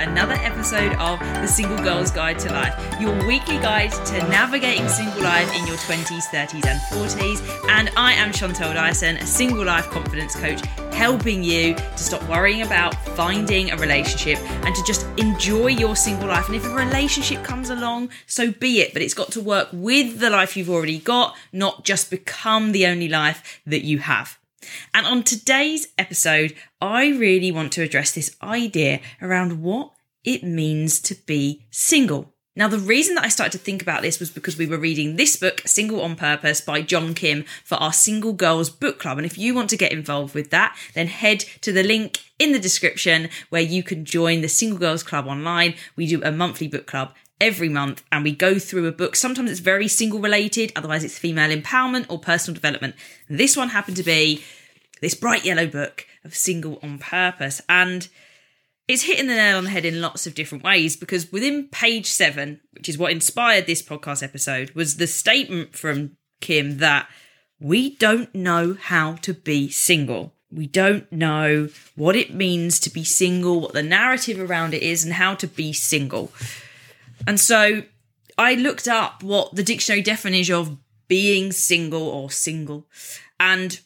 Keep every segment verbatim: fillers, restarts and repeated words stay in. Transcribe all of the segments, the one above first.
another episode of The Single Girl's Guide to Life, your weekly guide to navigating single life in your twenties, thirties and forties. And I am Chantal Dyson, a single life confidence coach, helping you to stop worrying about finding a relationship and to just enjoy your single life. And if a relationship comes along, so be it, but it's got to work with the life you've already got, not just become the only life that you have. And on today's episode, I really want to address this idea around what it means to be single. Now, the reason that I started to think about this was because we were reading this book, Single on Purpose by John Kim, for our Single Girls Book Club. And if you want to get involved with that, then head to the link in the description where you can join the Single Girls Club online. We do a monthly book club every month and we go through a book. Sometimes it's very single related, otherwise it's female empowerment or personal development. This one happened to be this bright yellow book of Single on Purpose, and it's hitting the nail on the head in lots of different ways, because within page seven, which is what inspired this podcast episode, was the statement from Kim that we don't know how to be single. We don't know what it means to be single, what the narrative around it is, and how to be single. And so I looked up what the dictionary definition of being single or single, and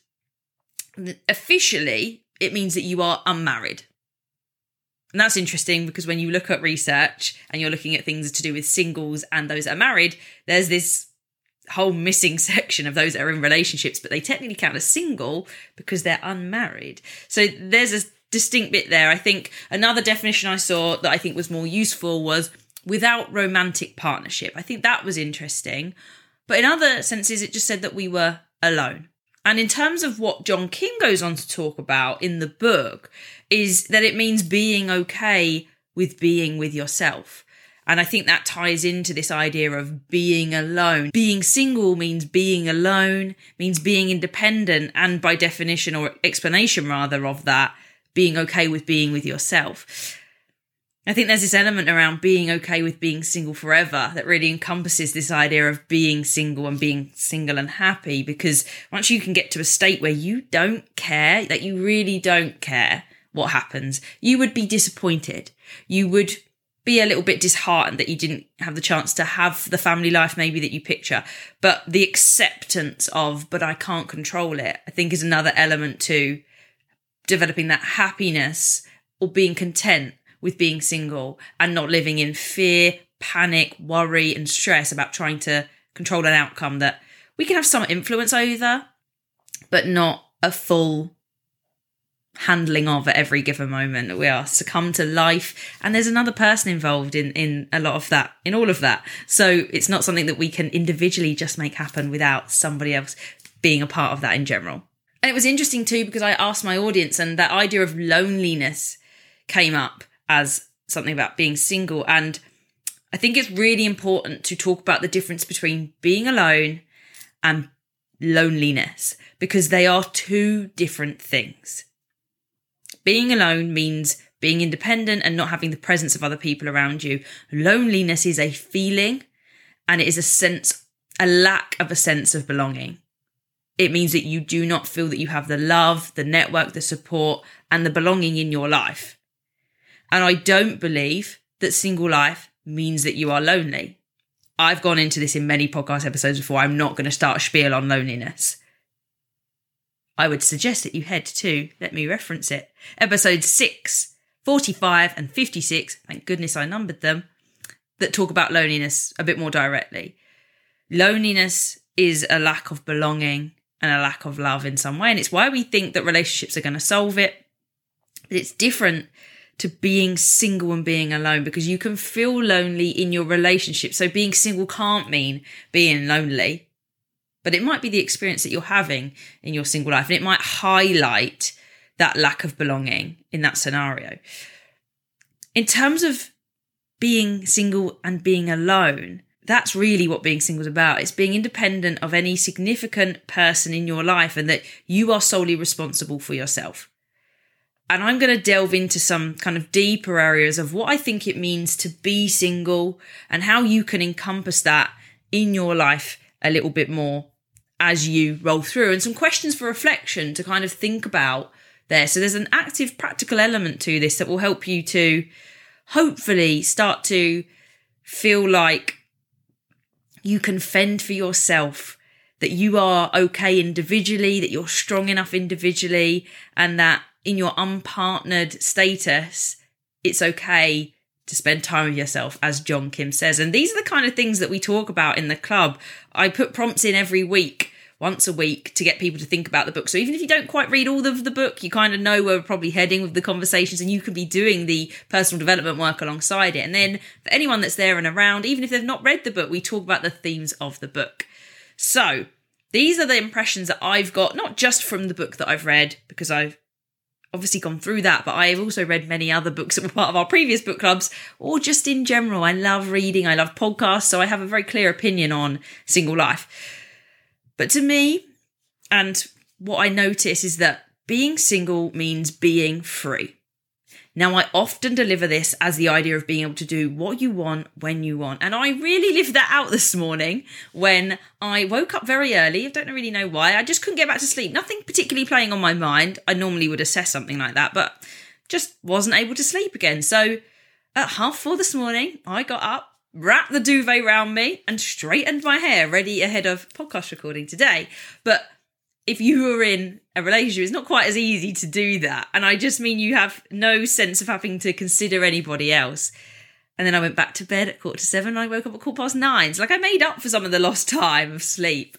officially it means that you are unmarried. And that's interesting because when you look at research and you're looking at things to do with singles and those that are married, there's this whole missing section of those that are in relationships, but they technically count as single because they're unmarried. So there's a distinct bit there. I think another definition I saw that I think was more useful was without romantic partnership. I think that was interesting. But in other senses, it just said that we were alone. And in terms of what John Kim goes on to talk about in the book, is that it means being okay with being with yourself. And I think that ties into this idea of being alone. Being single means being alone, means being independent, and by definition or explanation rather of that, being okay with being with yourself. I think there's this element around being okay with being single forever that really encompasses this idea of being single and being single and happy, because once you can get to a state where you don't care, that you really don't care what happens, you would be disappointed. You would be a little bit disheartened that you didn't have the chance to have the family life maybe that you picture. But the acceptance of, but I can't control it, I think is another element to developing that happiness or being content with being single and not living in fear, panic, worry and stress about trying to control an outcome that we can have some influence over, but not a full handling of at every given moment. We are succumb to life, and there's another person involved in, in a lot of that, in all of that. So it's not something that we can individually just make happen without somebody else being a part of that in general. And it was interesting too, because I asked my audience and that idea of loneliness came up as something about being single. And I think it's really important to talk about the difference between being alone and loneliness, because they are two different things. Being alone means being independent and not having the presence of other people around you. Loneliness is a feeling, and it is a sense, a lack of a sense of belonging. It means that you do not feel that you have the love, the network, the support, and the belonging in your life. And I don't believe that single life means that you are lonely. I've gone into this in many podcast episodes before. I'm not going to start a spiel on loneliness. I would suggest that you head to, let me reference it, episodes six, forty-five and fifty-six, thank goodness I numbered them, that talk about loneliness a bit more directly. Loneliness is a lack of belonging and a lack of love in some way. And it's why we think that relationships are going to solve it. But it's different to being single and being alone, because you can feel lonely in your relationship. So being single can't mean being lonely, but it might be the experience that you're having in your single life. And it might highlight that lack of belonging in that scenario. In terms of being single and being alone, that's really what being single is about. It's being independent of any significant person in your life and that you are solely responsible for yourself. And I'm going to delve into some kind of deeper areas of what I think it means to be single and how you can encompass that in your life a little bit more as you roll through, and some questions for reflection to kind of think about there. So there's an active practical element to this that will help you to hopefully start to feel like you can fend for yourself, that you are okay individually, that you're strong enough individually, and that in your unpartnered status, it's okay to spend time with yourself, as John Kim says. And these are the kind of things that we talk about in the club. I put prompts in every week, once a week, to get people to think about the book. So even if you don't quite read all of the book, you kind of know where we're probably heading with the conversations, and you can be doing the personal development work alongside it. And then for anyone that's there and around, even if they've not read the book, we talk about the themes of the book. So these are the impressions that I've got, not just from the book that I've read, because I've obviously gone through that, but I've also read many other books that were part of our previous book clubs, or just in general. I love reading, I love podcasts, so I have a very clear opinion on single life. But to me, and what I notice is that being single means being free. Now, I often deliver this as the idea of being able to do what you want when you want. And I really lived that out this morning when I woke up very early. I don't really know why. I just couldn't get back to sleep. Nothing particularly playing on my mind. I normally would assess something like that, but just wasn't able to sleep again. So at half four this morning, I got up, wrapped the duvet around me, and straightened my hair, ready ahead of podcast recording today. But if you were in a relationship, it's not quite as easy to do that. And I just mean you have no sense of having to consider anybody else. And then I went back to bed at quarter to seven. And I woke up at quarter past nine. So like I made up for some of the lost time of sleep.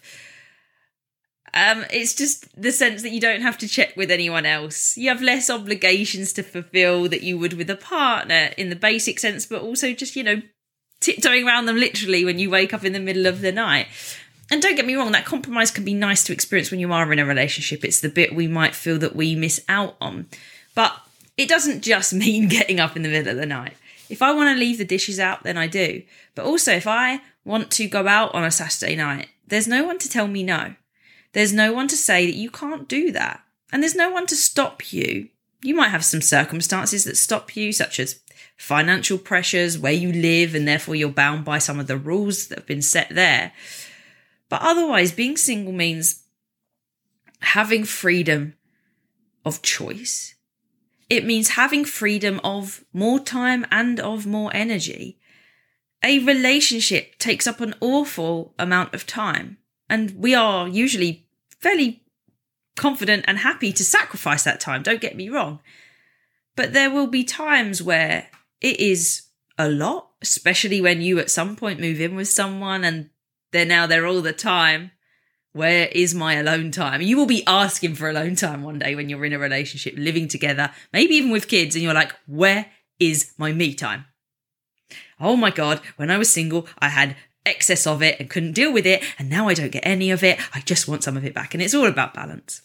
Um, it's just the sense that you don't have to check with anyone else. You have less obligations to fulfill that you would with a partner in the basic sense, but also just, you know, tiptoeing around them literally when you wake up in the middle of the night. And don't get me wrong, that compromise can be nice to experience when you are in a relationship. It's the bit we might feel that we miss out on. But it doesn't just mean getting up in the middle of the night. If I want to leave the dishes out, then I do. But also, if I want to go out on a Saturday night, there's no one to tell me no. There's no one to say that you can't do that. And there's no one to stop you. You might have some circumstances that stop you, such as financial pressures, where you live, and therefore you're bound by some of the rules that have been set there. But otherwise, being single means having freedom of choice. It means having freedom of more time and of more energy. A relationship takes up an awful amount of time, and we are usually fairly confident and happy to sacrifice that time, don't get me wrong. But there will be times where it is a lot, especially when you at some point move in with someone and they're now there all the time. Where is my alone time? You will be asking for alone time one day when you're in a relationship, living together, maybe even with kids, and you're like, where is my me time? Oh my God, when I was single, I had excess of it and couldn't deal with it, and now I don't get any of it. I just want some of it back, and it's all about balance.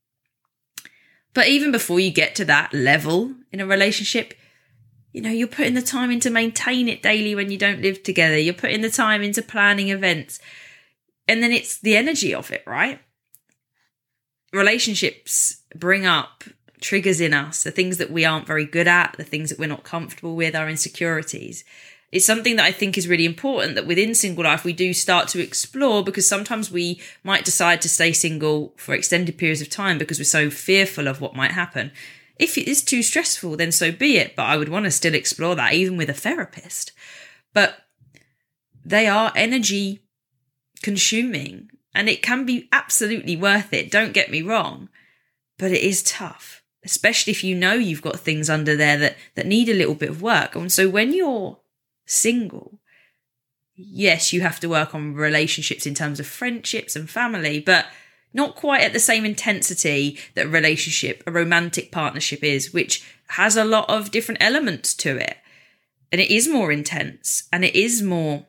But even before you get to that level in a relationship, you know, you're putting the time in to maintain it daily when you don't live together. You're putting the time into planning events. And then it's the energy of it, right? Relationships bring up triggers in us, the things that we aren't very good at, the things that we're not comfortable with, our insecurities. It's something that I think is really important that within single life we do start to explore, because sometimes we might decide to stay single for extended periods of time because we're so fearful of what might happen. If it is too stressful, then so be it. But I would want to still explore that, even with a therapist. But they are energy consuming, and it can be absolutely worth it. Don't get me wrong, but it is tough, especially if you know you've got things under there that, that need a little bit of work. And so when you're single, yes, you have to work on relationships in terms of friendships and family, but not quite at the same intensity that a relationship, a romantic partnership is, which has a lot of different elements to it. And it is more intense and it is more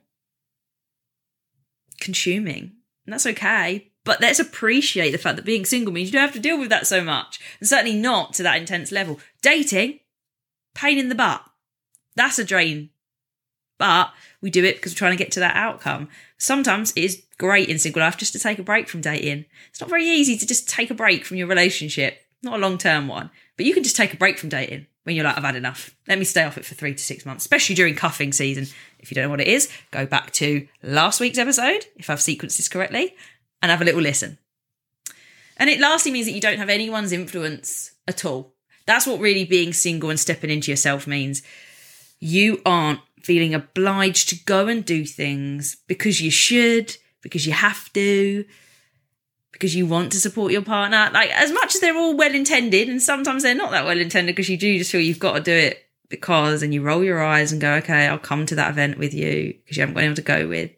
consuming. And that's okay. But let's appreciate the fact that being single means you don't have to deal with that so much. And certainly not to that intense level. Dating, pain in the butt. That's a drain. But we do it because we're trying to get to that outcome. Sometimes it is great in single life just to take a break from dating. It's not very easy to just take a break from your relationship. Not a long-term one. But you can just take a break from dating when you're like, I've had enough. Let me stay off it for three to six months, especially during cuffing season. If you don't know what it is, go back to last week's episode, if I've sequenced this correctly, and have a little listen. And it lastly means that you don't have anyone's influence at all. That's what really being single and stepping into yourself means. You aren't feeling obliged to go and do things because you should, because you have to, because you want to support your partner. Like, as much as they're all well-intended, and sometimes they're not that well-intended because you do just feel you've got to do it because, and you roll your eyes and go, okay, I'll come to that event with you because you haven't got anyone to go with.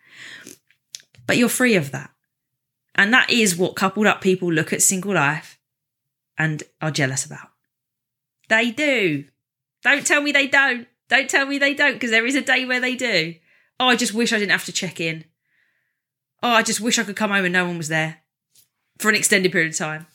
But you're free of that. And that is what coupled up people look at single life and are jealous about. They do. Don't tell me they don't. Don't tell me they don't, because there is a day where they do. Oh, I just wish I didn't have to check in. Oh, I just wish I could come home and no one was there for an extended period of time.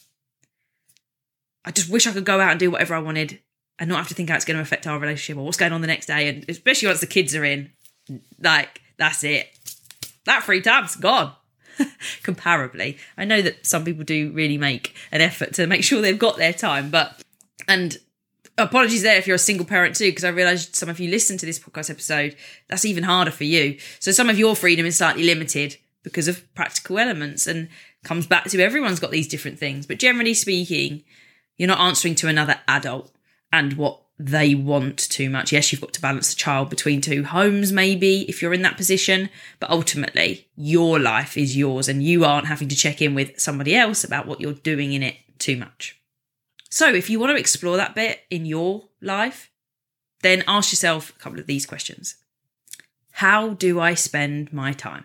I just wish I could go out and do whatever I wanted and not have to think how it's going to affect our relationship or what's going on the next day. And especially once the kids are in, like, that's it. That free time's gone. Comparably. I know that some people do really make an effort to make sure they've got their time, but, and apologies there if you're a single parent too, because I realised some of you listen to this podcast episode, that's even harder for you. So some of your freedom is slightly limited because of practical elements and comes back to everyone's got these different things. But generally speaking, you're not answering to another adult and what they want too much. Yes, you've got to balance the child between two homes, maybe, if you're in that position. But ultimately, your life is yours and you aren't having to check in with somebody else about what you're doing in it too much. So if you want to explore that bit in your life, then ask yourself a couple of these questions. How do I spend my time?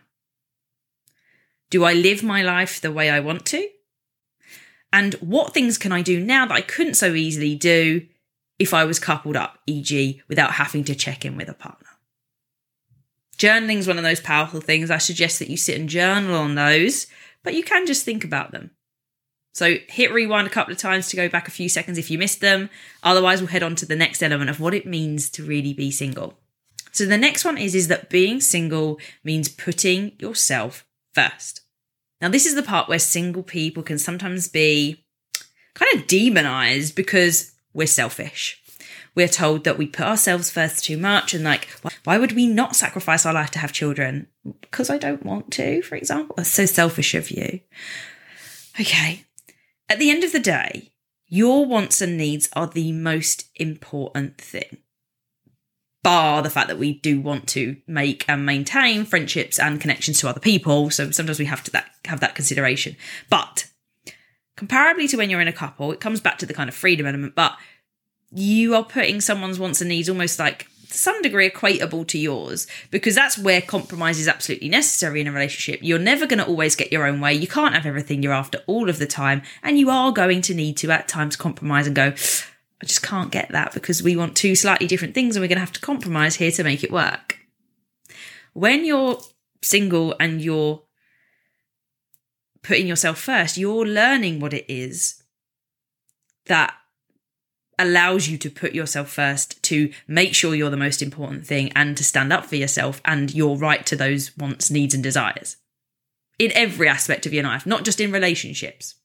Do I live my life the way I want to? And what things can I do now that I couldn't so easily do if I was coupled up, for example, without having to check in with a partner? Journaling is one of those powerful things. I suggest that you sit and journal on those, but you can just think about them. So hit rewind a couple of times to go back a few seconds if you missed them. Otherwise, we'll head on to the next element of what it means to really be single. So the next one is, is that being single means putting yourself first. Now, this is the part where single people can sometimes be kind of demonized because we're selfish. We're told that we put ourselves first too much and like, why would we not sacrifice our life to have children? Because I don't want to, for example. That's so selfish of you. Okay. At the end of the day, your wants and needs are the most important thing. Bar the fact that we do want to make and maintain friendships and connections to other people. So sometimes we have to that, have that consideration. But comparably to when you're in a couple, it comes back to the kind of freedom element, but you are putting someone's wants and needs almost like to some degree equatable to yours, because that's where compromise is absolutely necessary in a relationship. You're never going to always get your own way. You can't have everything you're after all of the time. And you are going to need to at times compromise and go, I just can't get that because we want two slightly different things and we're going to have to compromise here to make it work. When you're single and you're putting yourself first, you're learning what it is that allows you to put yourself first, to make sure you're the most important thing and to stand up for yourself and your right to those wants, needs and desires in every aspect of your life, not just in relationships.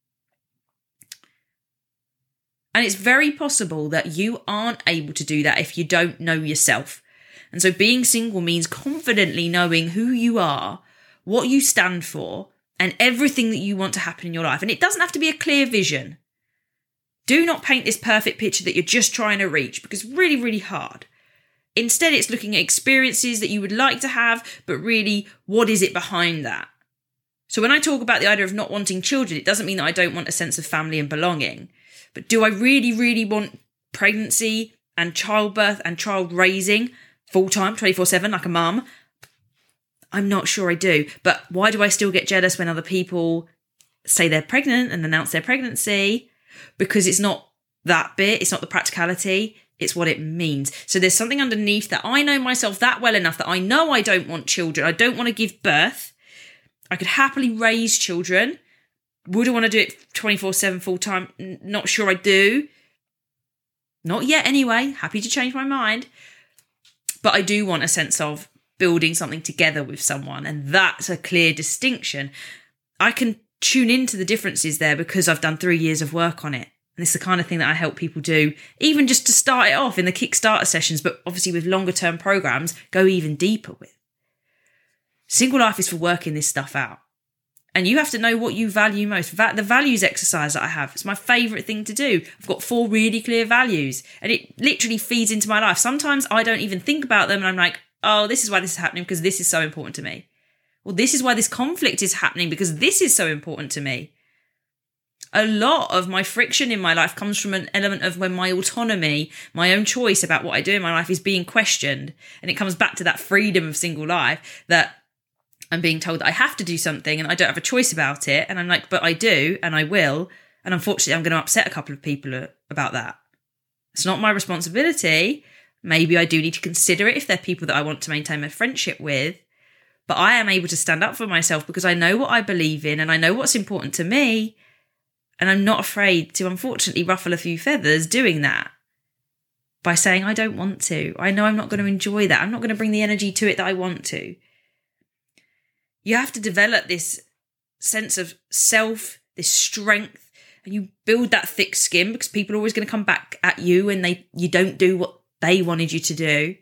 And it's very possible that you aren't able to do that if you don't know yourself. And so being single means confidently knowing who you are, what you stand for, and everything that you want to happen in your life. And it doesn't have to be a clear vision. Do not paint this perfect picture that you're just trying to reach, because it's really, really hard. Instead, it's looking at experiences that you would like to have, but really, what is it behind that? So when I talk about the idea of not wanting children, it doesn't mean that I don't want a sense of family and belonging. But do I really, really want pregnancy and childbirth and child raising full-time, twenty-four seven, like a mum? I'm not sure I do. But why do I still get jealous when other people say they're pregnant and announce their pregnancy? Because it's not that bit. It's not the practicality. It's what it means. So there's something underneath that. I know myself that well enough that I know I don't want children. I don't want to give birth. I could happily raise children. Would I want to do it twenty-four seven full time? Not sure I do. Not yet anyway. Happy to change my mind. But I do want a sense of building something together with someone. And that's a clear distinction. I can tune into the differences there because I've done three years of work on it. And it's the kind of thing that I help people do, even just to start it off in the Kickstarter sessions, but obviously with longer term programs, go even deeper with. Single life is for working this stuff out. And you have to know what you value most. Va- the values exercise that I have, it's my favourite thing to do. I've got four really clear values and it literally feeds into my life. Sometimes I don't even think about them and I'm like, oh, this is why this is happening because this is so important to me. Well, this is why this conflict is happening because this is so important to me. A lot of my friction in my life comes from an element of when my autonomy, my own choice about what I do in my life is being questioned. And it comes back to that freedom of single life that I'm being told that I have to do something and I don't have a choice about it. And I'm like, but I do and I will. And unfortunately, I'm going to upset a couple of people about that. It's not my responsibility. Maybe I do need to consider it if they're people that I want to maintain my friendship with. But I am able to stand up for myself because I know what I believe in and I know what's important to me. And I'm not afraid to, unfortunately, ruffle a few feathers doing that by saying I don't want to. I know I'm not going to enjoy that. I'm not going to bring the energy to it that I want to. You have to develop this sense of self, this strength, and you build that thick skin because people are always going to come back at you when they you don't do what they wanted you to do.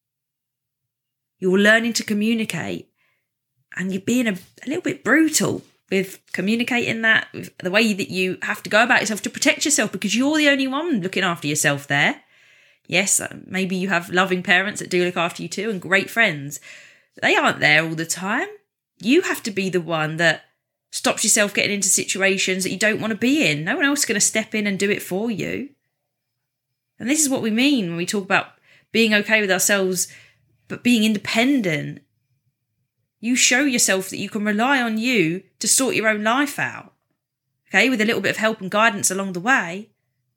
You're learning to communicate and you're being a, a little bit brutal with communicating that, with the way that you have to go about yourself to protect yourself because you're the only one looking after yourself there. Yes, maybe you have loving parents that do look after you too and great friends. They aren't there all the time. You have to be the one that stops yourself getting into situations that you don't want to be in. No one else is going to step in and do it for you. And this is what we mean when we talk about being okay with ourselves, but being independent. You show yourself that you can rely on you to sort your own life out. Okay, with a little bit of help and guidance along the way.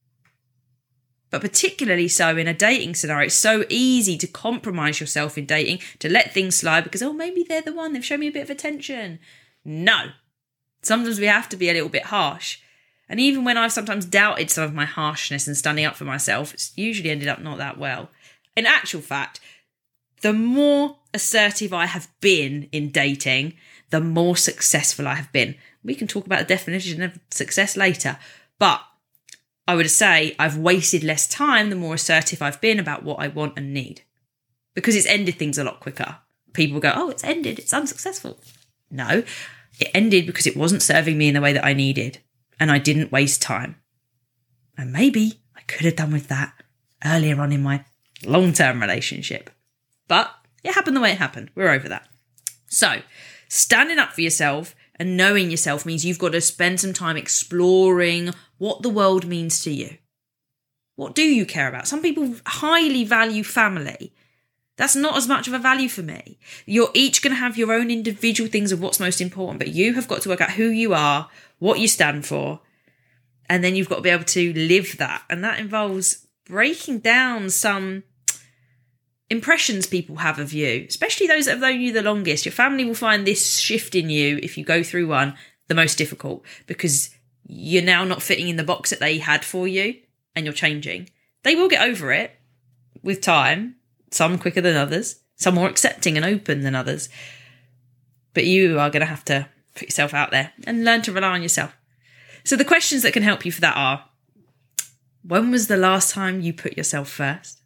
But particularly so in a dating scenario, it's so easy to compromise yourself in dating, to let things slide because, oh, maybe they're the one, they've shown me a bit of attention. No. Sometimes we have to be a little bit harsh. And even when I've sometimes doubted some of my harshness and standing up for myself, it's usually ended up not that well. In actual fact, the more assertive I have been in dating, the more successful I have been. We can talk about the definition of success later, but I would say I've wasted less time the more assertive I've been about what I want and need. Because it's ended things a lot quicker. People go, oh, it's ended, it's unsuccessful. No, it ended because it wasn't serving me in the way that I needed. And I didn't waste time. And maybe I could have done with that earlier on in my long-term relationship. But it happened the way it happened. We're over that. So, standing up for yourself and knowing yourself means you've got to spend some time exploring what the world means to you. What do you care about? Some people highly value family. That's not as much of a value for me. You're each going to have your own individual things of what's most important, but you have got to work out who you are, what you stand for, and then you've got to be able to live that. And that involves breaking down some impressions people have of you, especially those that have known you the longest. Your family will find this shift in you, if you go through one, the most difficult because you're now not fitting in the box that they had for you and you're changing. They will get over it with time, some quicker than others, some more accepting and open than others. But you are going to have to put yourself out there and learn to rely on yourself. So the questions that can help you for that are, when was the last time you put yourself first?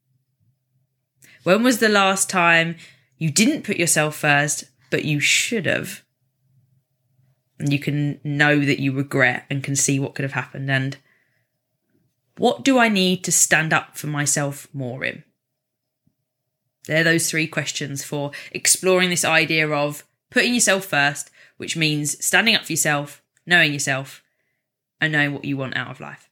When was the last time you didn't put yourself first, but you should have? And you can know that you regret and can see what could have happened. And what do I need to stand up for myself more in? They're those three questions for exploring this idea of putting yourself first, which means standing up for yourself, knowing yourself, and knowing what you want out of life.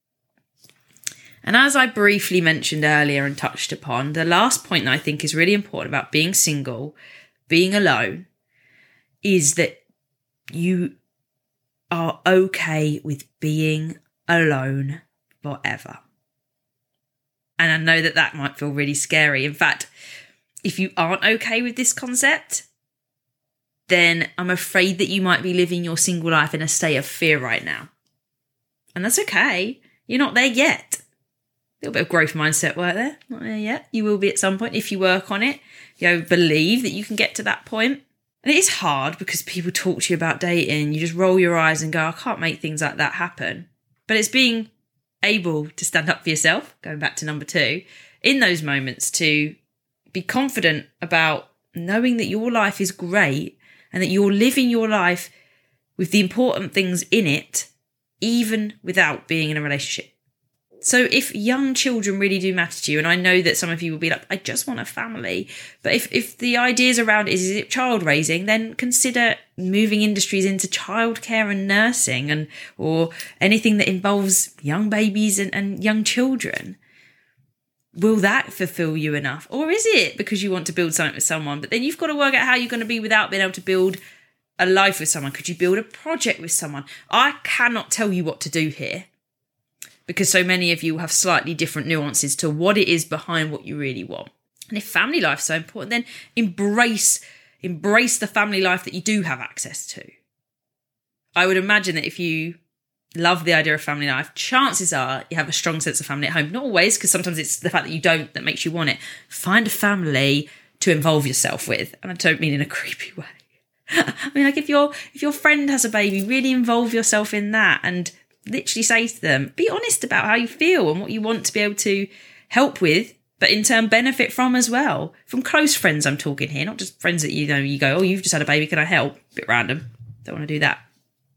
And as I briefly mentioned earlier and touched upon, the last point that I think is really important about being single, being alone, is that you are okay with being alone forever. And I know that that might feel really scary. In fact, if you aren't okay with this concept, then I'm afraid that you might be living your single life in a state of fear right now. And that's okay. You're not there yet. A little bit of growth mindset work there. Not there yet. You will be at some point if you work on it. You know, believe that you can get to that point. And it is hard because people talk to you about dating. You just roll your eyes and go, I can't make things like that happen. But it's being able to stand up for yourself, going back to number two, in those moments to be confident about knowing that your life is great and that you're living your life with the important things in it, even without being in a relationship. So if young children really do matter to you, and I know that some of you will be like, I just want a family. But if, if the ideas around it is, is it child raising, then consider moving industries into childcare and nursing, and or anything that involves young babies and, and young children. Will that fulfill you enough? Or is it because you want to build something with someone? But then you've got to work out how you're going to be without being able to build a life with someone. Could you build a project with someone? I cannot tell you what to do here, because so many of you have slightly different nuances to what it is behind what you really want. And if family life is so important, then embrace, embrace the family life that you do have access to. I would imagine that if you love the idea of family life, chances are you have a strong sense of family at home. Not always, because sometimes it's the fact that you don't that makes you want it. Find a family to involve yourself with. And I don't mean in a creepy way. I mean, like if your if your friend has a baby, really involve yourself in that and literally say to them, be honest about how you feel and what you want to be able to help with, but in turn benefit from as well. From close friends I'm talking here, not just friends that you know you go, oh, you've just had a baby, can I help? Bit random. Don't want to do that.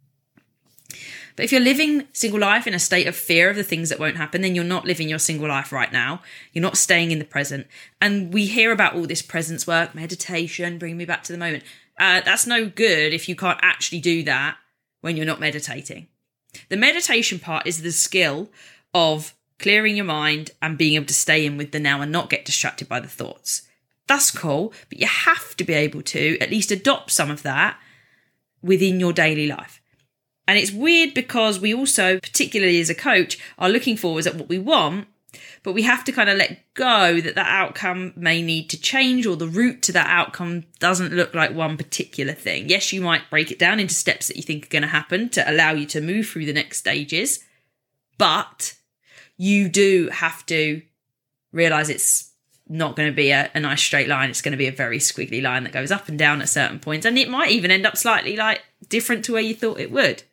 But if you're living single life in a state of fear of the things that won't happen, then you're not living your single life right now. You're not staying in the present. And we hear about all this presence work, meditation, bring me back to the moment. Uh, that's no good if you can't actually do that when you're not meditating. The meditation part is the skill of clearing your mind and being able to stay in with the now and not get distracted by the thoughts. That's cool, but you have to be able to at least adopt some of that within your daily life. And it's weird because we also, particularly as a coach, are looking forwards at what we want, but we have to kind of let go that that outcome may need to change, or the route to that outcome doesn't look like one particular thing. Yes, you might break it down into steps that you think are going to happen to allow you to move through the next stages, but you do have to realise it's not going to be a, a nice straight line. It's going to be a very squiggly line that goes up and down at certain points, and it might even end up slightly like different to where you thought it would.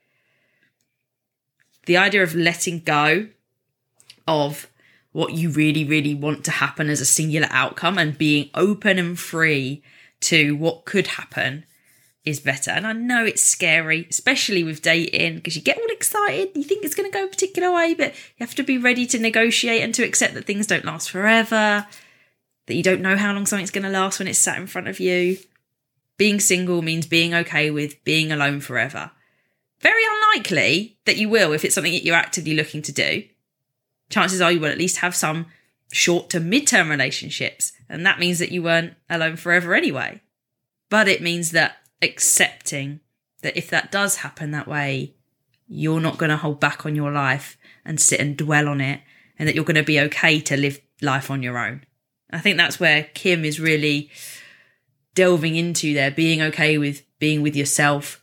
The idea of letting go of what you really, really want to happen as a singular outcome and being open and free to what could happen is better. And I know it's scary, especially with dating, because you get all excited. You think it's going to go a particular way, but you have to be ready to negotiate and to accept that things don't last forever, that you don't know how long something's going to last when it's sat in front of you. Being single means being okay with being alone forever. Very unlikely that you will if it's something that you're actively looking to do. Chances are you will at least have some short to mid-term relationships, and that means that you weren't alone forever anyway. But it means that accepting that if that does happen that way, you're not going to hold back on your life and sit and dwell on it, and that you're going to be okay to live life on your own. I think that's where Kim is really delving into there, being okay with being with yourself,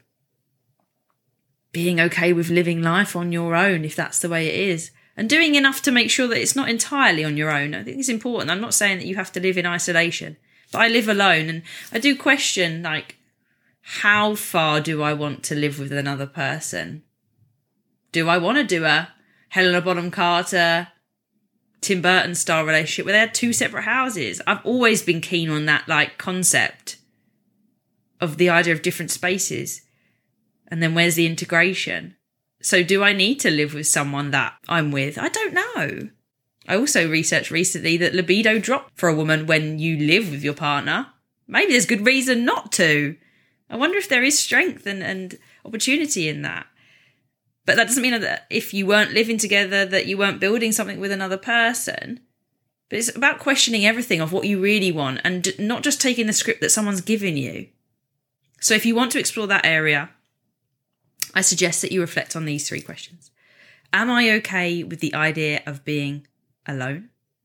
being okay with living life on your own if that's the way it is, and doing enough to make sure that it's not entirely on your own. I think it's important. I'm not saying that you have to live in isolation, but I live alone, and I do question, like, how far do I want to live with another person? Do I want to do a Helena Bonham Carter, Tim Burton style relationship where they had two separate houses? I've always been keen on that, like, concept of the idea of different spaces. And then where's the integration? So do I need to live with someone that I'm with? I don't know. I also researched recently that libido drops for a woman when you live with your partner. Maybe there's good reason not to. I wonder if there is strength and, and opportunity in that. But that doesn't mean that if you weren't living together, that you weren't building something with another person. But it's about questioning everything of what you really want and not just taking the script that someone's given you. So if you want to explore that area, I suggest that you reflect on these three questions. Am I okay with the idea of being alone?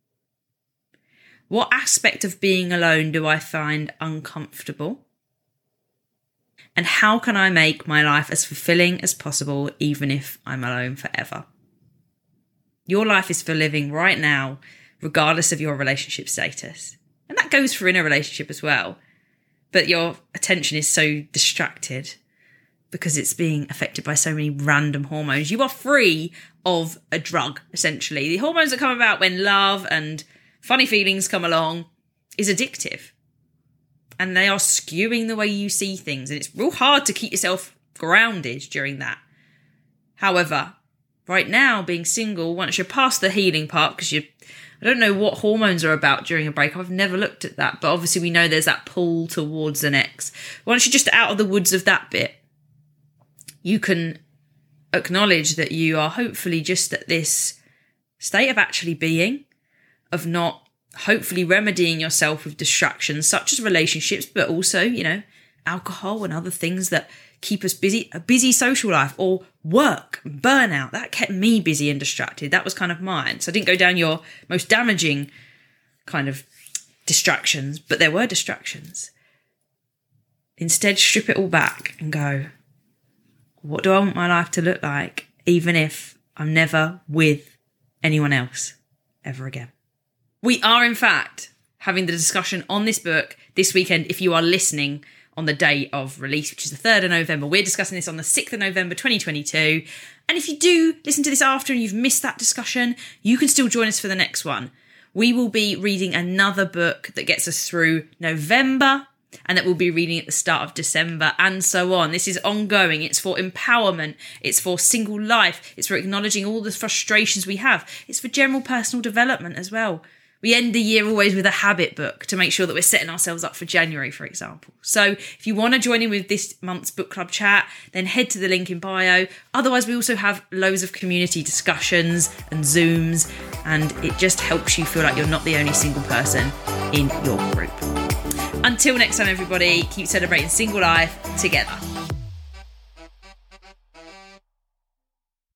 What aspect of being alone do I find uncomfortable? And how can I make my life as fulfilling as possible, even if I'm alone forever? Your life is for living right now, regardless of your relationship status. And that goes for in a relationship as well. But your attention is so distracted because it's being affected by so many random hormones. You are free of a drug, essentially. The hormones that come about when love and funny feelings come along is addictive. And they are skewing the way you see things. And it's real hard to keep yourself grounded during that. However, right now, being single, once you're past the healing part, because you, I don't know what hormones are about during a breakup. I've never looked at that, but obviously we know there's that pull towards an ex. Once you're just out of the woods of that bit, you can acknowledge that you are hopefully just at this state of actually being, of not hopefully remedying yourself with distractions such as relationships, but also, you know, alcohol and other things that keep us busy, a busy social life, or work, burnout. That kept me busy and distracted. That was kind of mine. So I didn't go down your most damaging kind of distractions, but there were distractions. Instead, strip it all back and go, what do I want my life to look like, even if I'm never with anyone else ever again? We are, in fact, having the discussion on this book this weekend. If you are listening on the day of release, which is the third of November, we're discussing this on the sixth of November, twenty twenty-two. And if you do listen to this after and you've missed that discussion, you can still join us for the next one. We will be reading another book that gets us through November, and that we'll be reading at the start of December, and so on. This is ongoing. It's for empowerment. It's for single life. It's for acknowledging all the frustrations we have. It's for general personal development as well. We end the year always with a habit book to make sure that we're setting ourselves up for January, for example. So if you want to join in with this month's book club chat, then head to the link in bio. Otherwise, we also have loads of community discussions and Zooms, and it just helps you feel like you're not the only single person in your group. Until next time, everybody, keep celebrating single life together.